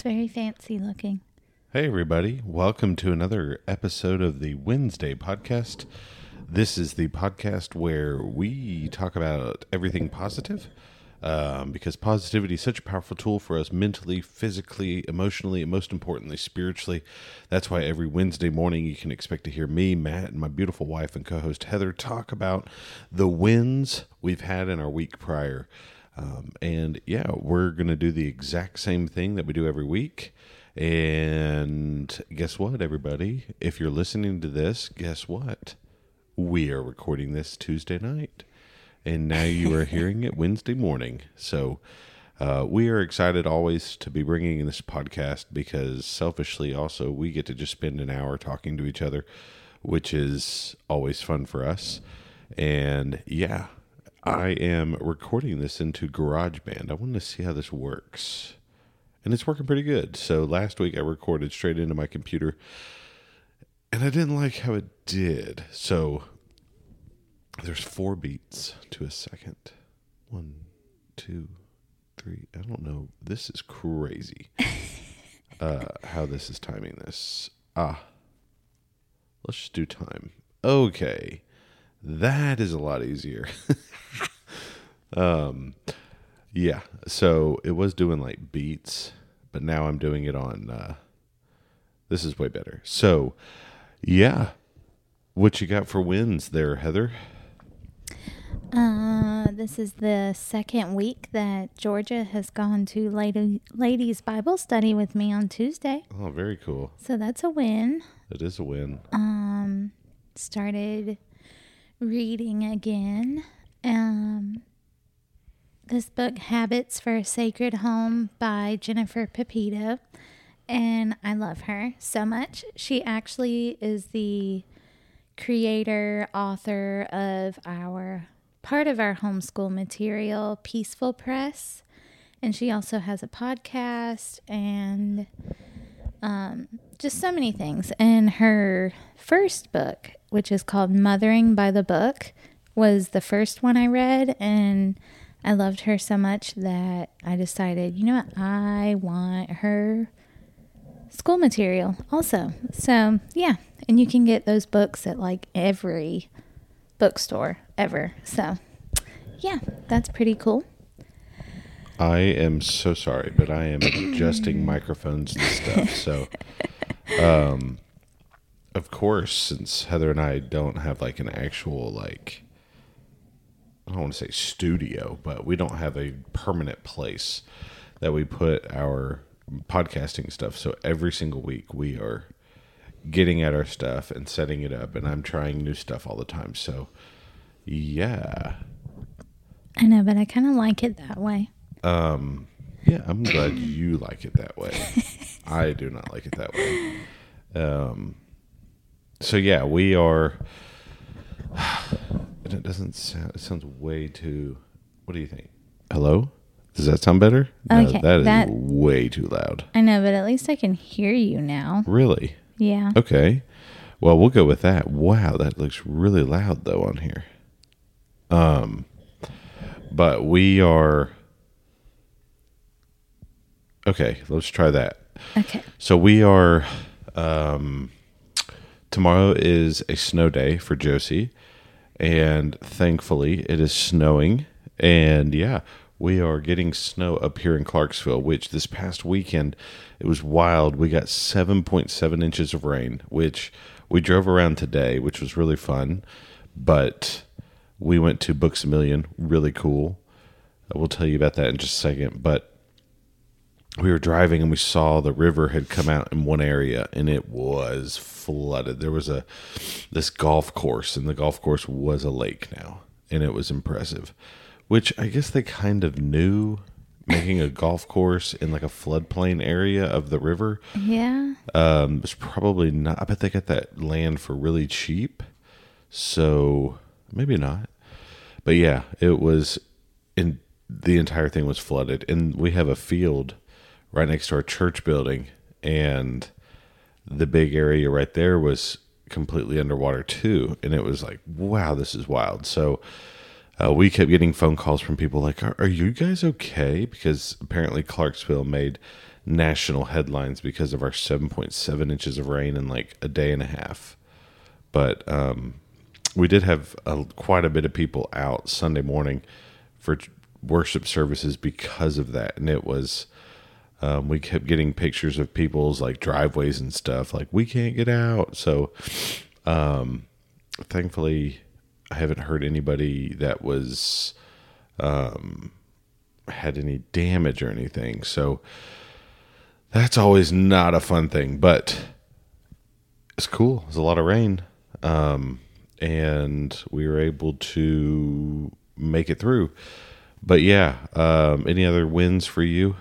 It's very fancy looking. Hey, everybody. Welcome to another episode of the Wednesday podcast. This is the podcast where we talk about everything positive because positivity is such a powerful tool for us mentally, physically, emotionally, and most importantly, spiritually. That's why every Wednesday morning you can expect to hear me, Matt, and my beautiful wife and co-host Heather talk about the wins we've had in our week prior. We're going to do the exact same thing that we do every week. And guess what, everybody? If you're listening to this, guess what? We are recording this Tuesday night. And now you are hearing it Wednesday morning. So we are excited always to be bringing in this podcast because selfishly also we get to just spend an hour talking to each other, which is always fun for us. And yeah, I am recording this into GarageBand. I want to see how this works. And it's working pretty good. So last week I recorded straight into my computer and I didn't like how it did. So there's 4 beats to a second. 1, 2, 3. I don't know. This is crazy. How this is timing this. Let's just do time. Okay. That is a lot easier. Yeah. So it was doing like beats, but now I'm doing it on, this is way better. So yeah. What you got for wins there, Heather? This is the second week that Georgia has gone to ladies Bible study with me on Tuesday. Oh, very cool. So that's a win. It is a win. Started reading again. This book, Habits for a Sacred Home by Jennifer Pepito. And I love her so much. She actually is the creator, author of part of our homeschool material, Peaceful Press. And she also has a podcast and just so many things. And her first book, which is called Mothering by the Book, was the first one I read. And I loved her so much that I decided, you know what, I want her school material also. So yeah, and you can get those books at like every bookstore ever. So yeah, that's pretty cool. I am so sorry, but I am adjusting microphones and stuff. So, of course, since Heather and I don't have like an actual like, I don't want to say studio, but we don't have a permanent place that we put our podcasting stuff. So every single week we are getting at our stuff and setting it up, and I'm trying new stuff all the time. So yeah, I know, but I kind of like it that way. Yeah, I'm glad you like it that way. I do not like it that way. So yeah, we are. And it doesn't sound. It sounds way too. What do you think? Hello? Does that sound better? Okay, no, that is way too loud. I know, but at least I can hear you now. Really? Yeah. Okay. Well, we'll go with that. Wow, that looks really loud though on here. But we are. Okay, let's try that. Okay. So we are. Tomorrow is a snow day for Josie, and thankfully it is snowing. And yeah, we are getting snow up here in Clarksville, which this past weekend, it was wild. We got 7.7 inches of rain, which we drove around today, which was really fun. But we went to Books A Million, really cool. We'll tell you about that in just a second. But we were driving and we saw the river had come out in one area and it was flooded. There was this golf course, and the golf course was a lake now, and it was impressive. Which I guess they kind of knew, making a golf course in like a floodplain area of the river. Yeah. It was probably not. I bet they got that land for really cheap. So maybe not. But yeah, it was. The entire thing was flooded, and we have a field right next to our church building, and the big area right there was completely underwater too. And it was like, wow, this is wild. So we kept getting phone calls from people like, are you guys okay? Because apparently Clarksville made national headlines because of our 7.7 inches of rain in like a day and a half. But we did have quite a bit of people out Sunday morning for worship services because of that. And it was, we kept getting pictures of people's like driveways and stuff, like we can't get out. So thankfully I haven't heard anybody that was had any damage or anything. So that's always not a fun thing, but it's cool. There's a lot of rain. And we were able to make it through. But yeah, any other wins for you?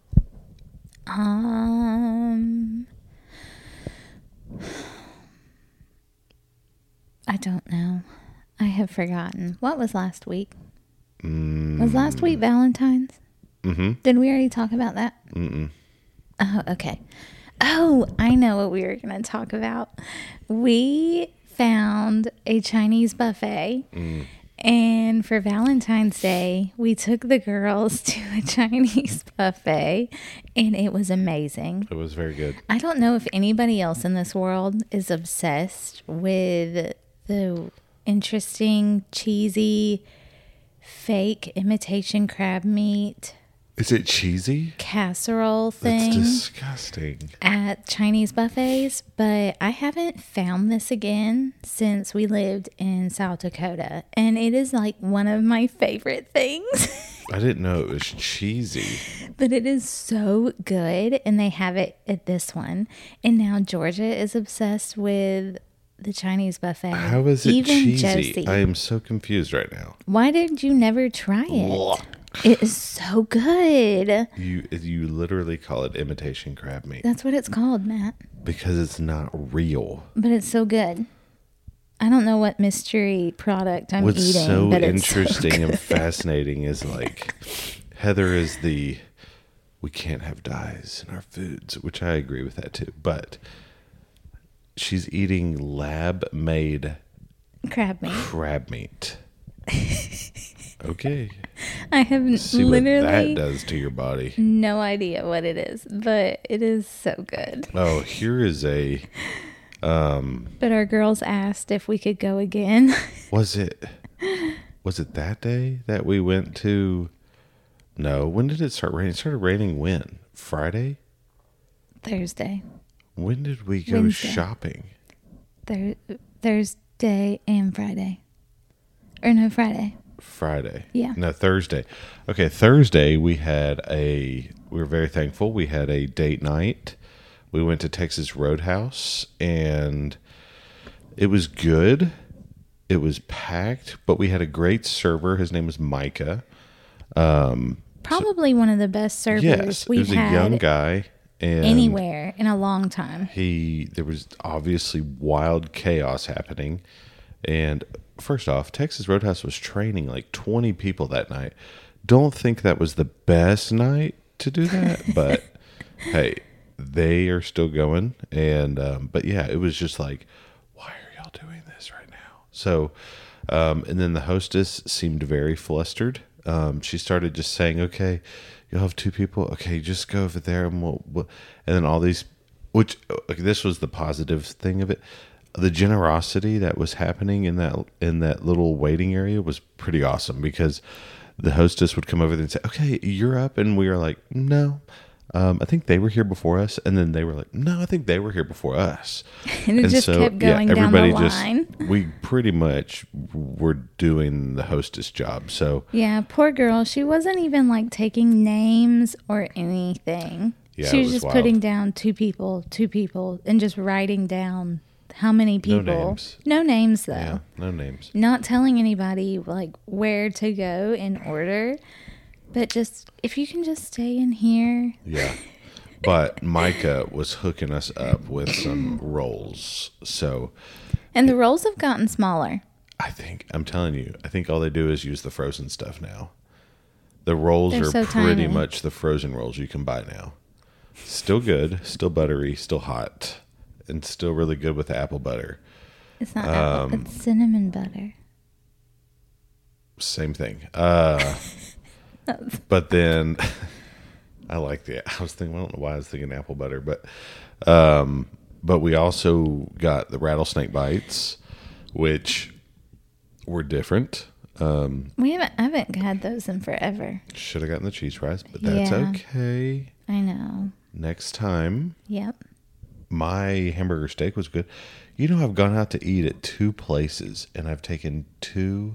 I don't know. I have forgotten. What was last week? Was last week Valentine's? Mm-hmm. Did we already talk about that? Mm-mm. Oh, okay. Oh, I know what we were going to talk about. We found a Chinese buffet. And for Valentine's Day, we took the girls to a Chinese buffet, and it was amazing. It was very good. I don't know if anybody else in this world is obsessed with the interesting, cheesy, fake imitation crab meat Is it cheesy? casserole That's thing disgusting. at Chinese buffets, but I haven't found this again since we lived in South Dakota, and it is like one of my favorite things. I didn't know it was cheesy. But it is so good, and they have it at this one. And now Georgia is obsessed with the Chinese buffet. How is it Even cheesy? Josie. I am so confused right now. Why did you never try it? It is so good. You literally call it imitation crab meat That's what it's called, Matt. because it's not real. But it's so good. I don't know what mystery product I'm What's eating, so but it's interesting so and good. fascinating is like Heather is the we can't have dyes in our foods, which I agree with that too. But she's eating lab-made Crab meat. crab meat. Okay, I have see what that literally does to your body. no idea what it is, but it is so good. Oh, here is a. But our girls asked if we could go again. Was it that day that we went to? No, when did it start raining? It started raining when? Friday? Thursday. When did we go Wednesday. shopping? Thursday and Friday. Or no, Friday. Friday. Yeah. No, Thursday. Okay, Thursday we were very thankful. We had a date night. We went to Texas Roadhouse and it was good. It was packed, but we had a great server. His name was Micah. Probably one of the best servers Yes, it we've was a had young guy. And anywhere in a long time. there was obviously wild chaos happening. And first off, Texas Roadhouse was training like 20 people that night. Don't think that was the best night to do that, but hey, they are still going. And, but yeah, it was just like, why are y'all doing this right now? So, and then the hostess seemed very flustered. She started just saying, okay, you'll have two people. Okay, just go over there and we'll and then all these, which this was the positive thing of it. The generosity that was happening in that little waiting area was pretty awesome because the hostess would come over there and say, okay, you're up. And we were like, no, I think they were here before us. And then they were like, no, I think they were here before us. And it just kept going down the line. We pretty much were doing the hostess job. So Yeah, poor girl. She wasn't even like taking names or anything. Yeah, she it was was just wild. putting down two people, and just writing down how many people. names. No names, though. yeah, no names. Not telling anybody like where to go in order, but just if you can just stay in here. Yeah. But Micah was hooking us up with some rolls. So And the rolls have gotten smaller. I'm telling you, I think all they do is use the frozen stuff now. The rolls They're are so pretty tiny. much the frozen rolls you can buy now. Still good, still buttery, still hot, and still really good with the apple butter. It's not apple, it's cinnamon butter. Same thing. But then I like the. I was thinking. I don't know why I was thinking apple butter, but we also got the rattlesnake bites, which were different. I haven't had those in forever. Should have gotten the cheese fries, but that's Yeah. okay. I know. Next time, Yep. my hamburger steak was good. You know, I've gone out to eat at 2 places, and I've taken 2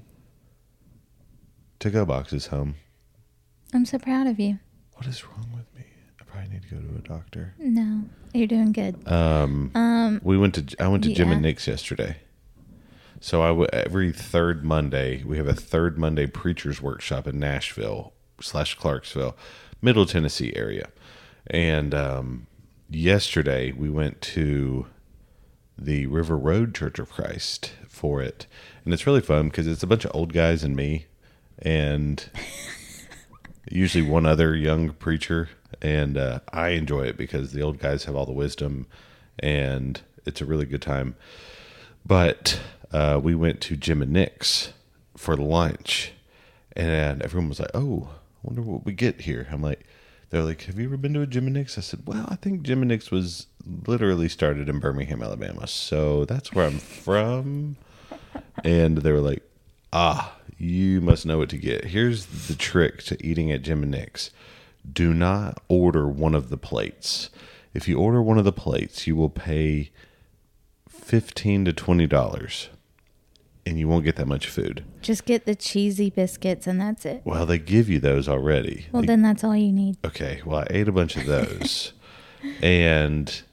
to-go boxes home. I'm so proud of you. What is wrong with me? I probably need to go to a doctor. No, you're doing good. I went to Jim yeah. and Nick's yesterday. So every third Monday, we have a third Monday preacher's workshop in Nashville / Clarksville, Middle Tennessee area. And yesterday we went to the River Road Church of Christ for it. And it's really fun because it's a bunch of old guys and me and usually one other young preacher. And I enjoy it because the old guys have all the wisdom and it's a really good time. But we went to Jim and Nick's for lunch, and everyone was like, "Oh, I wonder what we get here." They're like, "Have you ever been to a Jim and Nick's?" I said, "Well, I think Jim and Nick's was literally started in Birmingham, Alabama, so that's where I'm from." And they were like, "Ah, you must know what to get. Here's the trick to eating at Jim and Nick's: do not order one of the plates. If you order one of the plates, you will pay $15 to $20, and you won't get that much food." Just get the cheesy biscuits and that's it. Well, they give you those already. Well, then that's all you need. Okay, well, I ate a bunch of those, and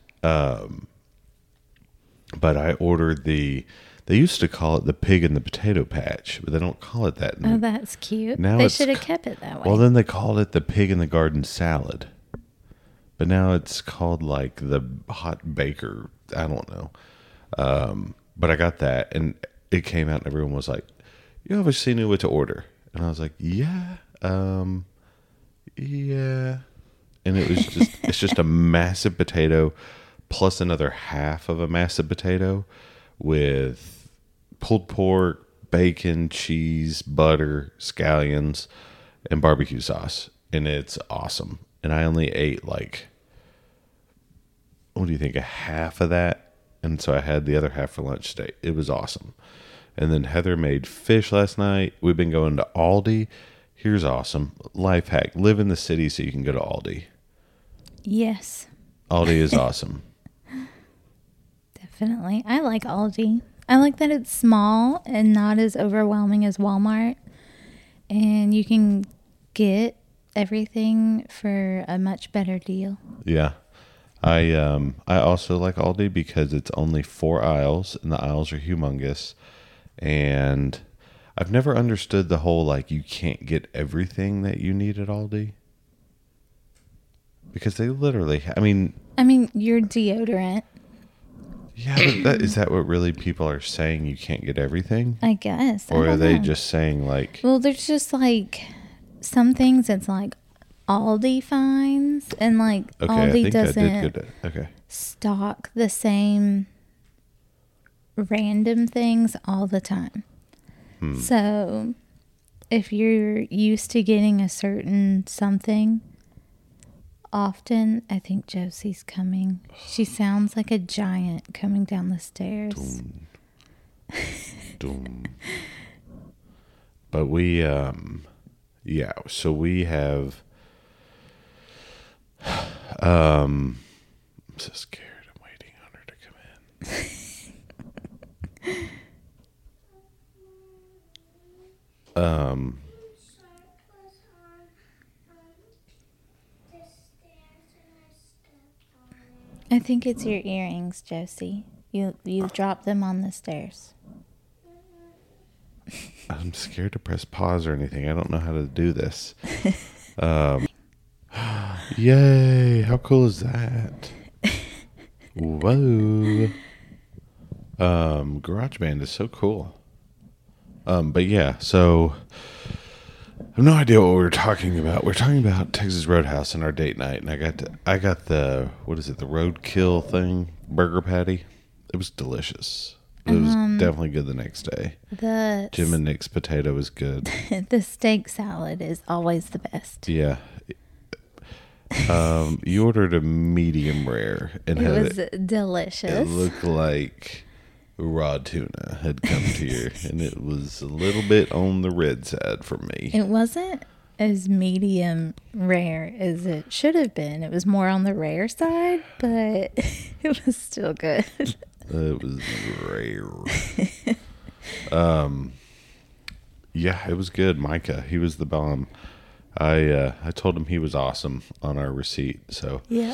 but I ordered they used to call it the pig in the potato patch, but they don't call it that. Oh, that's cute. Now They it's should have kept it that way. Well, then they called it the pig in the garden salad, but now it's called like the hot baker. I don't know. But I got that, and it came out, and everyone was like, "You obviously knew what to order." And I was like, "Yeah, yeah." And it's just a massive potato plus another half of a massive potato with pulled pork, bacon, cheese, butter, scallions, and barbecue sauce. And it's awesome. And I only ate like, what do you think, a half of that? And so I had the other half for lunch today. It was awesome. And then Heather made fish last night. We've been going to Aldi. Here's awesome. Life hack. Live in the city so you can go to Aldi. Yes, Aldi is awesome. definitely. I like Aldi. I like that it's small and not as overwhelming as Walmart. And you can get everything for a much better deal. Yeah. I also like Aldi because it's only 4 aisles and the aisles are humongous. And I've never understood the whole like you can't get everything that you need at Aldi. Because they literally, I mean, your deodorant, yeah, but is that what really people are saying? You can't get everything? I guess. I Or are don't they know. just saying like, Well, there's just like some things it's like Aldi finds, and like okay, I Aldi think I doesn't did get it. Okay. stock the same random things all the time. So if you're used to getting a certain something often, I think Josie's coming. She sounds like a giant coming down the stairs. Doom. But we, yeah, so we have, I'm so scared. I'm waiting on her to come in. I think it's your earrings, Josie. You dropped them on the stairs. I'm scared to press pause or anything. I don't know how to do this. Yay! How cool is that? Whoa! GarageBand is so cool. But yeah, so I have no idea what we were talking about. We're talking about Texas Roadhouse and our date night, and I got the what is it, the roadkill thing, burger patty. It was delicious. It was definitely good the next day. The Jim and Nick's potato was good. the steak salad is always the best. Yeah. You ordered a medium rare and It had was it delicious. looked like raw tuna had come to you, and it was a little bit on the red side for me. It wasn't as medium rare as it should have been. It was more on the rare side, but it was still good. It was rare. Yeah, it was good. Micah, he was the bomb. I told him he was awesome on our receipt. So Yeah.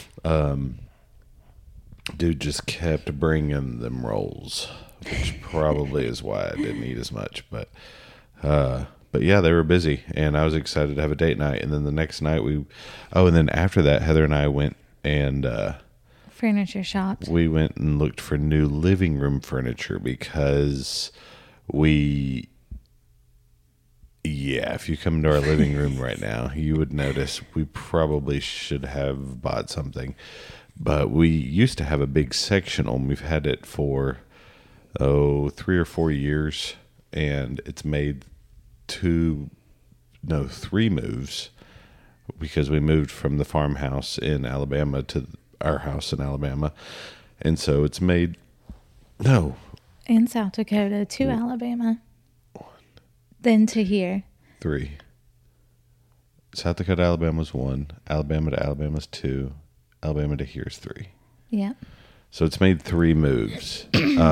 dude just kept bringing them rolls, which probably is why I didn't eat as much. But yeah, they were busy, and I was excited to have a date night. And then the next night and then after that, Heather and I went and Furniture shopped. we went and looked for new living room furniture because if you come to our living room right now, you would notice we probably should have bought something. But we used to have a big sectional, and we've had it for 3 or 4 years, and it's made 3 moves because we moved from the farmhouse in Alabama to our house in Alabama. And so it's made In South Dakota to Alabama. Then to here. 3. South Dakota, Alabama's 1. Alabama to Alabama's 2. Alabama to here's 3. Yeah. So it's made 3 moves.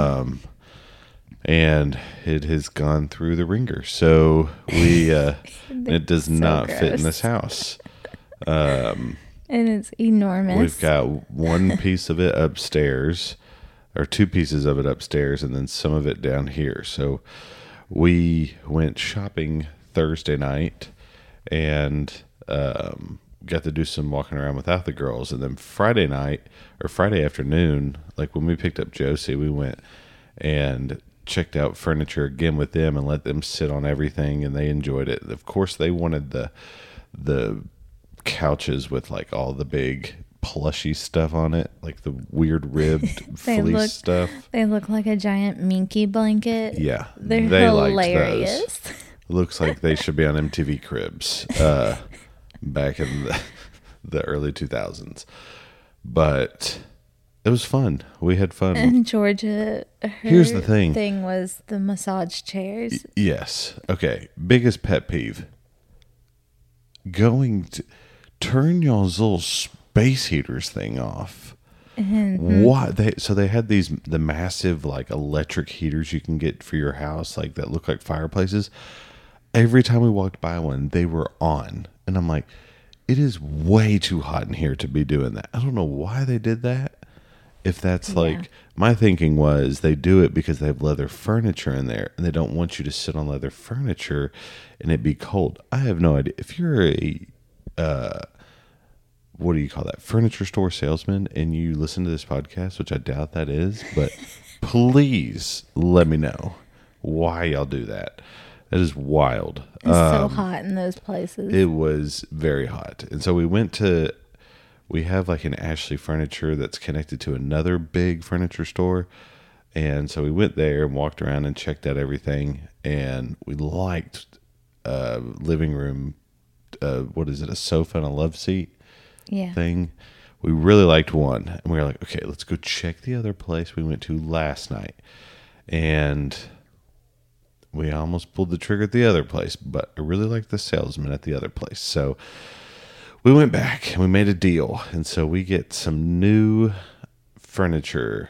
And it has gone through the ringer. So it does not fit in this house. And it's enormous. We've got one piece of it upstairs, or 2 pieces of it upstairs, and then some of it down here. So we went shopping Thursday night and got to do some walking around without the girls. And then Friday afternoon, like when we picked up Josie, we went and checked out furniture again with them and let them sit on everything, and they enjoyed it. Of course, they wanted the couches with like all the big plushy stuff on it, like the weird ribbed fleece stuff. They look like a giant minky blanket. Yeah, They're they hilarious. liked those. Looks like they should be on MTV Cribs back in the early 2000s. But it was fun. We had fun. And Georgia, Here's the thing was the massage chairs. Yes. Okay. Biggest pet peeve. Turn y'all's little space heaters thing off. Mm-hmm. What they had the massive like electric heaters you can get for your house, like that look like fireplaces. Every time we walked by one, they were on, and I'm like, it is way too hot in here to be doing that. I don't know why they did that. If that's like, my thinking was they do it because they have leather furniture in there and they don't want you to sit on leather furniture and it be cold. I have no idea. If you're a what do you call that, furniture store salesman, and you listen to this podcast, which I doubt that is, but please let me know why y'all do that. That is wild. It's so hot in those places. It was very hot. And so we have like an Ashley Furniture that's connected to another big furniture store. And so we went there and walked around and checked out everything. And we liked living room, a sofa and a love seat thing. We really liked one. And we were like, okay, let's go check the other place we went to last night. And we almost pulled the trigger at the other place, but I really liked the salesman at the other place. So we went back and we made a deal. And so we get some new furniture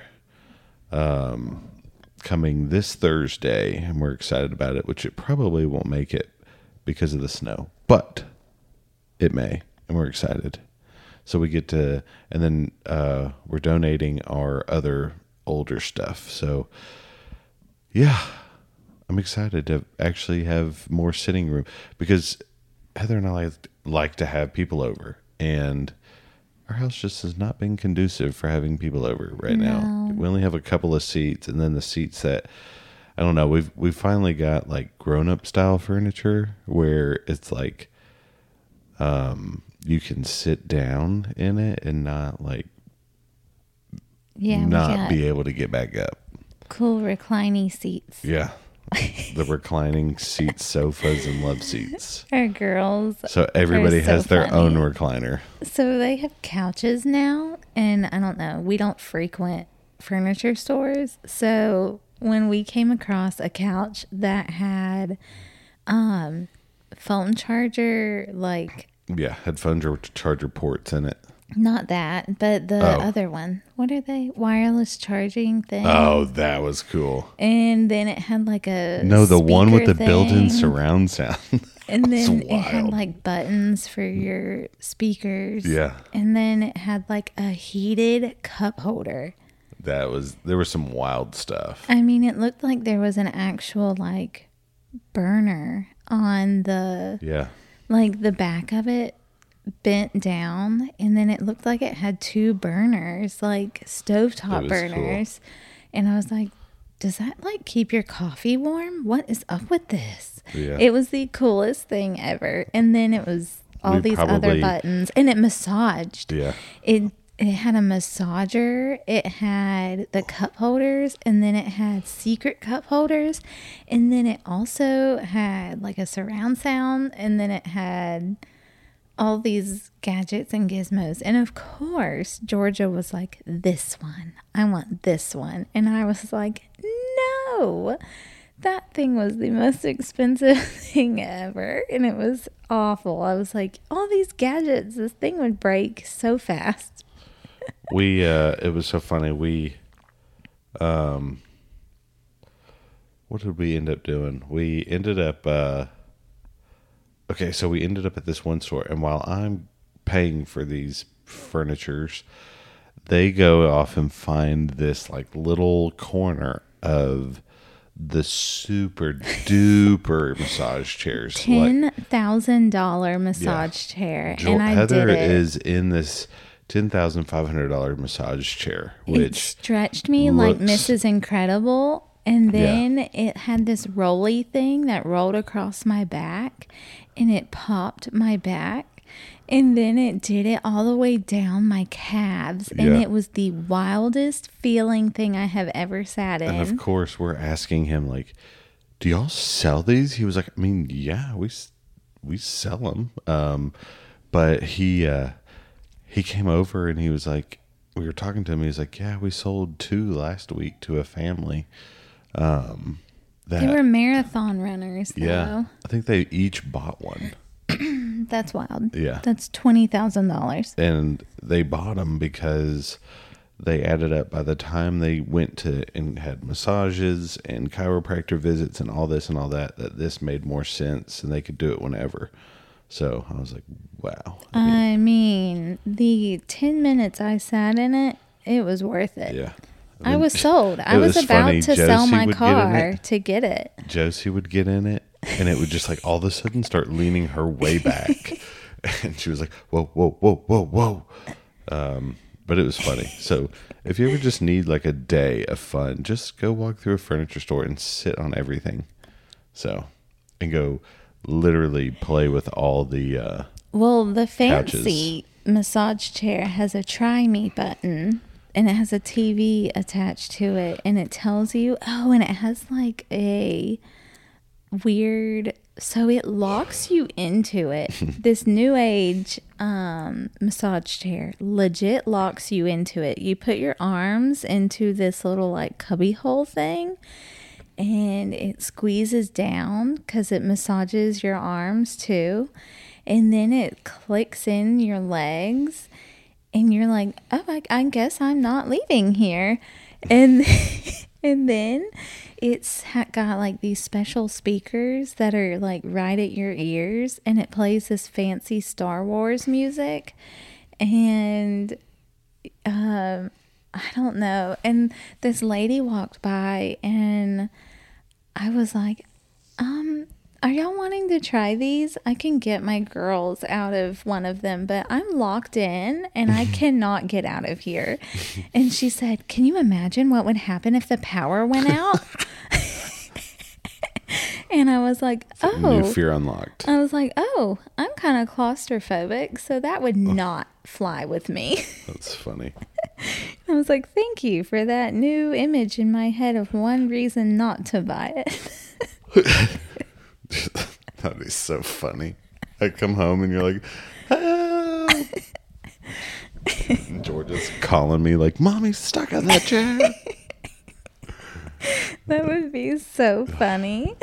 coming this Thursday, and we're excited about it, which it probably won't make it because of the snow, but it may, and we're excited. So we get to, and then we're donating our other older stuff. So yeah, I'm excited to actually have more sitting room because Heather and I like to have people over, and our house just has not been conducive for having people over right now. We only have a couple of seats, and then the seats that, I don't know, we've finally got like grown-up style furniture where it's like you can sit down in it and not be able to get back up. Cool reclining seats. Yeah. the reclining seats, sofas, and love seats. Our girls. So everybody They're so has their own funny. recliner. So they have couches now, and I don't know. We don't frequent furniture stores. So when we came across a couch that had phone charger, like Yeah, headphone charger ports in it. not that, but the other one. What are they? Wireless charging thing. Oh, that was cool. And then it had like a No, the one with speaker the built-in thing. surround sound. And That's then it had wild. like buttons for your speakers. Yeah. And then it had like a heated cup holder. There was some wild stuff. I mean, it looked like there was an actual like burner on the Yeah. like the back of it bent down, and then it looked like it had two burners, like stovetop It was burners. And I was like, does that like keep your coffee warm? What is up with this? Yeah. It was the coolest thing ever. And then it was all We these other probably- buttons, and it massaged. Yeah. It had a massager, it had the cup holders, and then it had secret cup holders, and then it also had like a surround sound, and then it had all these gadgets and gizmos. And of course, Georgia was like, this one, I want this one. And I was like, no, that thing was the most expensive thing ever. And it was awful. I was like, all these gadgets, this thing would break so fast. It was so funny. What did we end up doing? We ended up, okay, so we ended up at this one store, and while I'm paying for these furnitures, they go off and find this like little corner of the super duper massage chairs. Like, $10,000 massage chair. And I Heather did it. is in this $10,500 massage chair, It which stretched me like looks- Mrs. Incredible. And Yeah. then it had this rolly thing that rolled across my back, and it popped my back. And then it did it all the way down my calves. And Yeah. it was the wildest feeling thing I have ever sat in. And of course, we're asking him like, "Do y'all sell these?" He was like, "I mean, yeah, we sell them." But he came over and he was like, we were talking to him. He was like, "Yeah, we sold 2 last week to a family." They were marathon runners, though. Yeah, I think they each bought one. That's wild. Yeah. That's $20,000. And they bought them because they added up by the time they went to and had massages and chiropractor visits and all this and all that, that this made more sense and they could do it whenever. So I was like, wow. I mean, the 10 minutes I sat in it, it was worth it. Yeah. I was sold. I It was was about funny. to sell Josie my would get in car it. to get it. Josie would get in it and it would just like all of a sudden start leaning her way back. And she was like, whoa, whoa, whoa, whoa, whoa. But it was funny. So if you ever just need like a day of fun, just go walk through a furniture store and sit on everything. So, and go literally play with all the, Well, the Couches. fancy massage chair has a try me button, and it has a TV attached to it, and it tells you, and it has like a weird, so it locks you into it. This new age massage chair legit locks you into it. You put your arms into this little like cubby hole thing, and it squeezes down because it massages your arms too. And then it clicks in your legs, and you're like, oh, I guess I'm not leaving here. And and then it's got like these special speakers that are like right at your ears, and it plays this fancy Star Wars music. And I don't know. And this lady walked by, and I was like, are y'all wanting to try these? I can get my girls out of one of them, but I'm locked in and I cannot get out of here. And she said, can you imagine what would happen if the power went out? And I was like, new fear unlocked. I was like, I'm kind of claustrophobic, so that would not fly with me. That's funny. I was like, thank you for that new image in my head of one reason not to buy it. That is so funny. I come home and you're like, help. And Georgia's calling me like, Mommy's stuck in that chair. That would be so funny.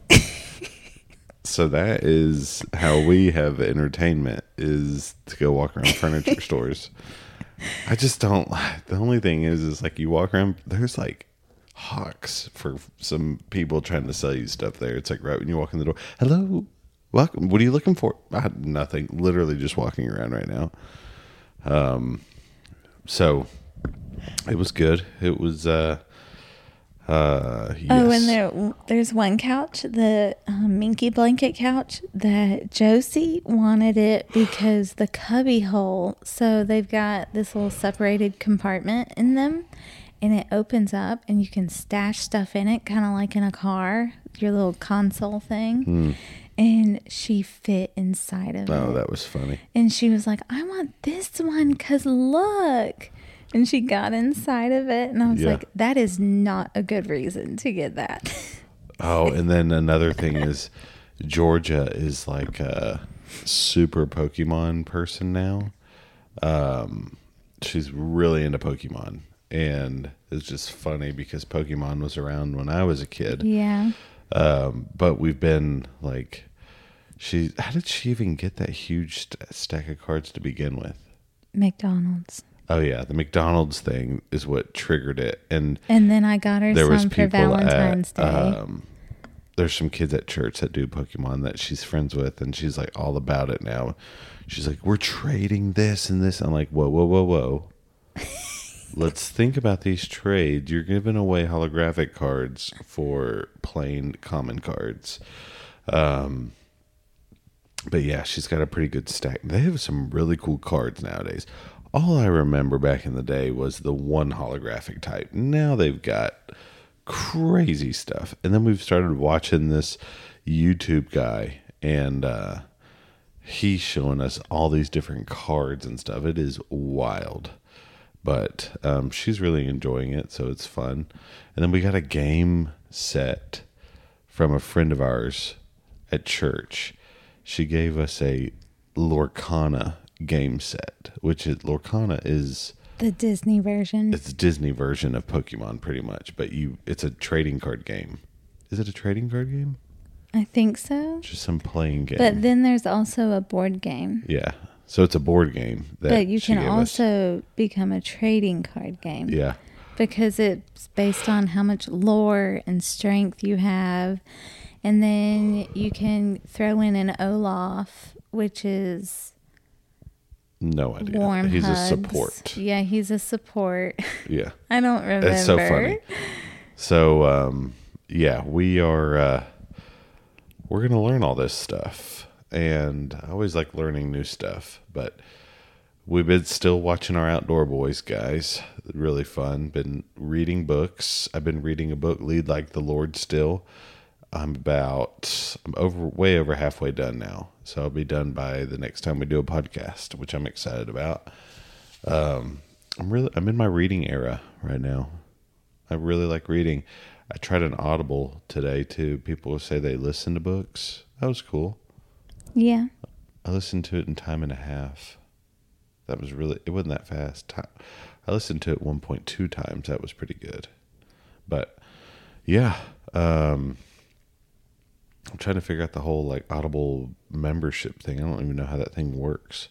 So that is how we have entertainment, is to go walk around furniture stores. I just don't. The only thing is like you walk around, there's like hawks for some people trying to sell you stuff there. It's like right when you walk in the door, hello, welcome. What are you looking for? Nothing. Literally just walking around right now. So it was good. It was yes. Oh, and there's one couch, the Minky blanket couch, that Josie wanted it because the cubby hole. So they've got this little separated compartment in them, and it opens up, and you can stash stuff in it, kind of like in a car, your little console thing. And she fit inside of it. Oh, that was funny. And she was like, I want this one because look. And she got inside of it, and I was like, that is not a good reason to get that. Oh, and then another thing is Georgia is like a super Pokemon person now. She's really into Pokemon. And it's just funny because Pokemon was around when I was a kid. Yeah. But we've been like, how did she even get that huge stack of cards to begin with? McDonald's. Oh yeah, the McDonald's thing is what triggered it, and then I got her some for Valentine's Day. There's some kids at church that do Pokemon that she's friends with, and she's like all about it now. She's like, we're trading this and this. I'm like, whoa, whoa, whoa, whoa. Let's think about these trades. You're giving away holographic cards for plain common cards. But yeah, she's got a pretty good stack. They have some really cool cards nowadays. All I remember back in the day was the one holographic type. Now they've got crazy stuff. And then we've started watching this YouTube guy, and he's showing us all these different cards and stuff. It is wild. But she's really enjoying it, so it's fun. And then we got a game set from a friend of ours at church. She gave us a Lorcana game set, which is Lorcana is the Disney version. It's a Disney version of Pokemon, pretty much. But it's a trading card game. Is it a trading card game? I think so. Just some playing game. But then there's also a board game. Yeah. So it's a board game. But you can also become a trading card game. Yeah. Because it's based on how much lore and strength you have. And then you can throw in an Olaf, which is... No idea. Warm He's hugs. a support. Yeah, he's a support. Yeah. I don't remember. It's so funny. So, yeah, we are... we're going to learn all this stuff. And I always like learning new stuff. But we've been still watching our Outdoor Boys, guys. Really fun. Been reading books. I've been reading a book, Lead Like the Lord, still. I'm way over halfway done now. So I'll be done by the next time we do a podcast, which I'm excited about. I'm in my reading era right now. I really like reading. I tried an Audible today too. People say they listen to books. That was cool. Yeah. I listened to it in time and a half. It wasn't that fast. I listened to it 1.2 times. That was pretty good. But yeah, I'm trying to figure out the whole like Audible membership thing. I don't even know how that thing works.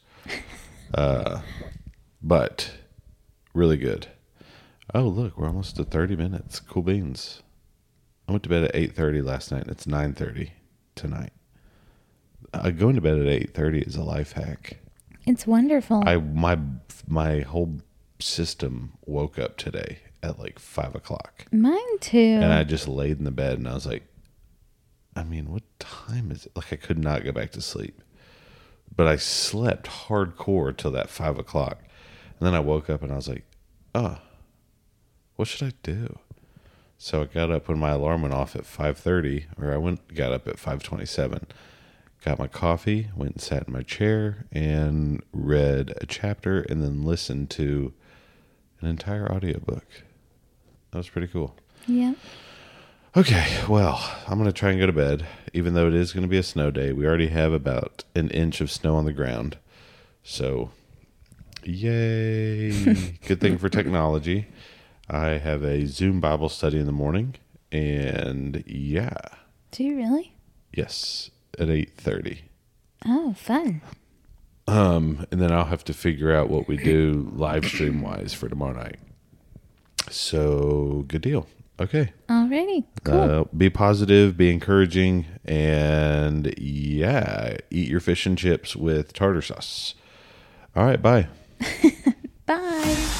But really good. Oh, look, we're almost at 30 minutes. Cool beans. I went to bed at 8:30 last night, and it's 9:30 tonight. Going to bed at 8:30 is a life hack. It's wonderful. My whole system woke up today at like 5 o'clock. Mine too. And I just laid in the bed, and I was like, I mean, what time is it? Like, I could not go back to sleep. But I slept hardcore till that 5 o'clock. And then I woke up, and I was like, oh, what should I do? So I got up when my alarm went off at 5:30, or got up at 5:27. Got my coffee, went and sat in my chair, and read a chapter, and then listened to an entire audiobook. That was pretty cool. Yeah. Okay, well, I'm going to try and go to bed, even though it is going to be a snow day. We already have about an inch of snow on the ground. So, yay. Good thing for technology. I have a Zoom Bible study in the morning, and yeah. Do you really? Yes, at 8:30. Oh, fun. And then I'll have to figure out what we do live stream wise for tomorrow night. So, good deal. Okay. Alrighty. Cool. Be positive, be encouraging, and yeah, eat your fish and chips with tartar sauce. All right, bye. Bye.